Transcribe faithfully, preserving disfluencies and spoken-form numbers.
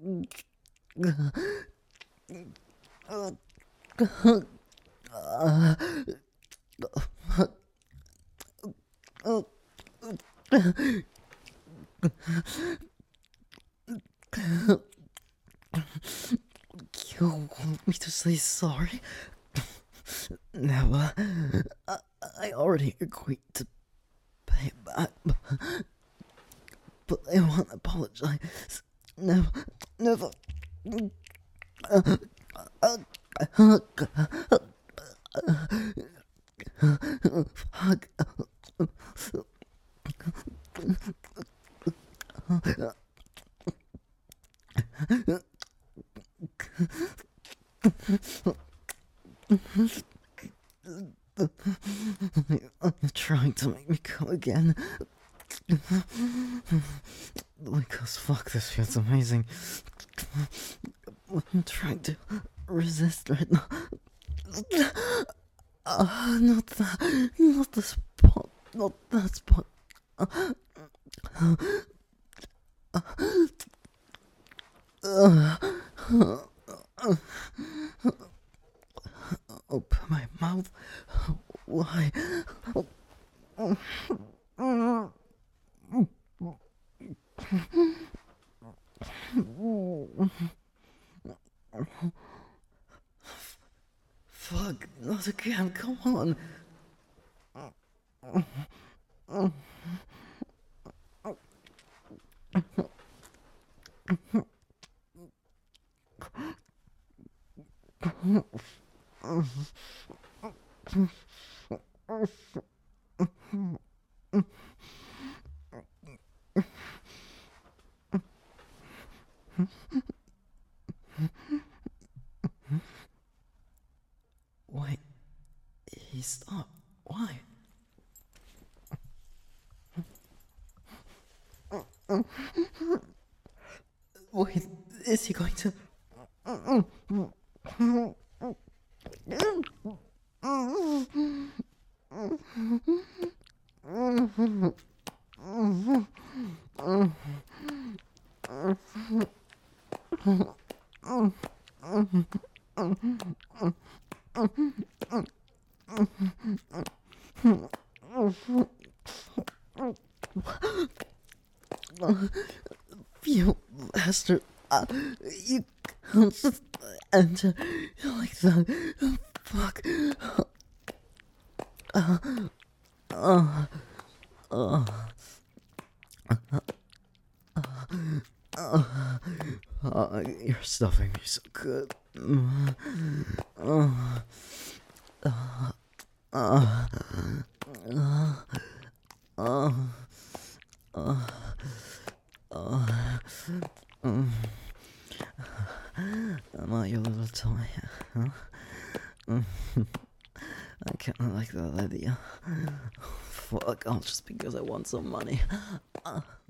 You want me to say sorry? Never. I, I already agreed to pay it back, but, but I won't apologize. Never, never. Fuck. You're trying to make me come again. Because fuck, this feels amazing. I'm trying to resist right now. Uh, not that, not the spot, not that spot. Uh, uh, uh, uh, open my mouth. Why? Fuck, not again, come on. Wait, he stopped. Why? Wait, is he going to... You bastard. Uh, you can't just enter like that. Fuck. Uh, uh, uh, uh, uh, you're stuffing me so good. Uh, uh, uh, uh, uh, uh, uh, um, am I your little toy, huh? Mm. I kinda like that idea. Fuck, all just because I want some money. Uh.